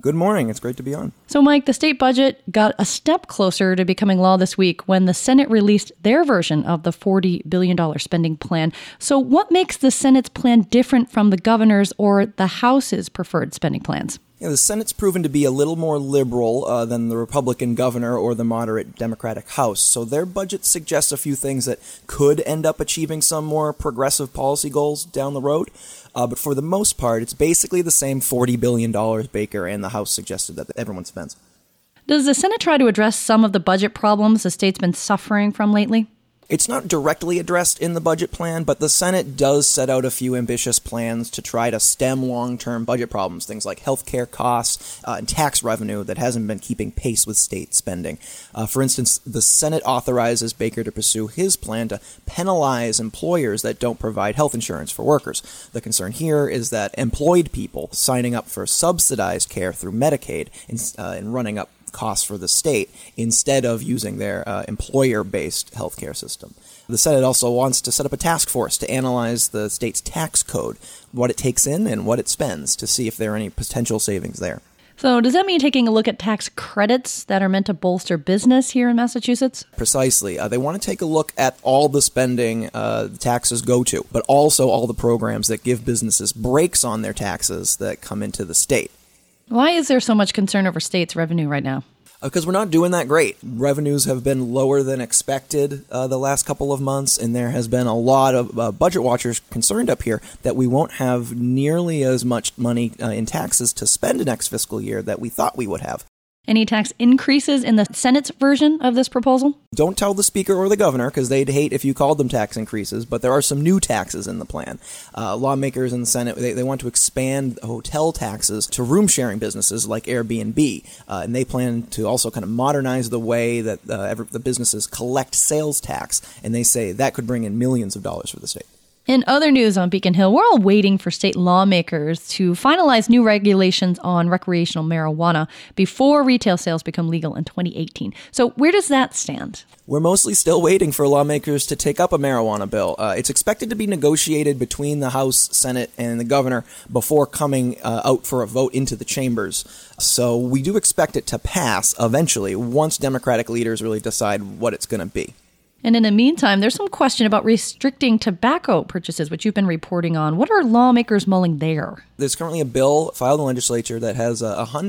Good morning. It's great to be on. So, Mike, the state budget got a step closer to becoming law this week when the Senate released their version of the $40 billion spending plan. So what makes the Senate's plan different from the governor's or the House's preferred spending plans? Yeah, the Senate's proven to be a little more liberal than the Republican governor or the moderate Democratic House. So their budget suggests a few things that could end up achieving some more progressive policy goals down the road. But for the most part, it's basically the same $40 billion Baker and the House suggested that everyone spends. Does the Senate try to address some of the budget problems the state's been suffering from lately? It's not directly addressed in the budget plan, but the Senate does set out a few ambitious plans to try to stem long-term budget problems, things like healthcare costs and tax revenue that hasn't been keeping pace with state spending. For instance, the Senate authorizes Baker to pursue his plan to penalize employers that don't provide health insurance for workers. The concern here is that employed people signing up for subsidized care through Medicaid and running up costs for the state instead of using their employer-based healthcare system. The Senate also wants to set up a task force to analyze the state's tax code, what it takes in and what it spends, to see if there are any potential savings there. So does that mean taking a look at tax credits that are meant to bolster business here in Massachusetts? Precisely. They want to take a look at all the spending the taxes go to, but also all the programs that give businesses breaks on their taxes that come into the state. Why is there so much concern over states' revenue right now? Because we're not doing that great. Revenues have been lower than expected the last couple of months, and there has been a lot of budget watchers concerned up here that we won't have nearly as much money in taxes to spend next fiscal year that we thought we would have. Any tax increases in the Senate's version of this proposal? Don't tell the Speaker or the Governor, because they'd hate if you called them tax increases, but there are some new taxes in the plan. Lawmakers in the Senate, they want to expand hotel taxes to room-sharing businesses like Airbnb, and they plan to also kind of modernize the way that the businesses collect sales tax, and they say that could bring in millions of dollars for the state. In other news on Beacon Hill, we're all waiting for state lawmakers to finalize new regulations on recreational marijuana before retail sales become legal in 2018. So where does that stand? We're mostly still waiting for lawmakers to take up a marijuana bill. It's expected to be negotiated between the House, Senate, and the governor before coming out for a vote into the chambers. So we do expect it to pass eventually once Democratic leaders really decide what it's going to be. And in the meantime, there's some question about restricting tobacco purchases, which you've been reporting on. What are lawmakers mulling there? There's currently a bill filed in the legislature that has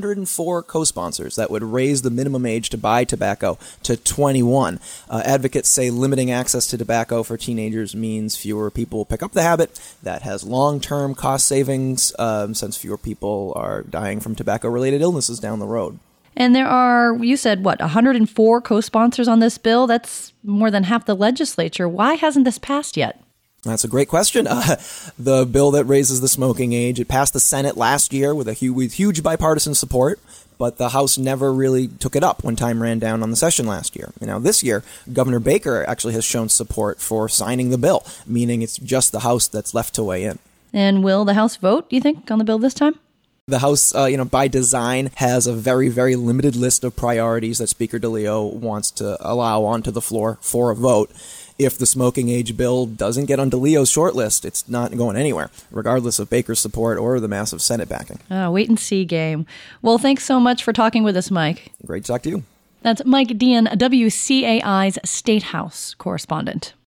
104 co-sponsors that would raise the minimum age to buy tobacco to 21. Advocates say limiting access to tobacco for teenagers means fewer people will pick up the habit. That has long-term cost savings since fewer people are dying from tobacco-related illnesses down the road. And there are, you said, 104 co-sponsors on this bill? That's more than half the legislature. Why hasn't this passed yet? That's a great question. The bill that raises the smoking age, it passed the Senate last year with huge bipartisan support, but the House never really took it up when time ran down on the session last year. Now, this year, Governor Baker actually has shown support for signing the bill, meaning it's just the House that's left to weigh in. And will the House vote, do you think, on the bill this time? The House, by design, has a very, very limited list of priorities that Speaker DeLeo wants to allow onto the floor for a vote. If the smoking age bill doesn't get on DeLeo's short list, it's not going anywhere, regardless of Baker's support or the massive Senate backing. Wait and see game. Well, thanks so much for talking with us, Mike. Great to talk to you. That's Mike Dean, WCAI's State House correspondent.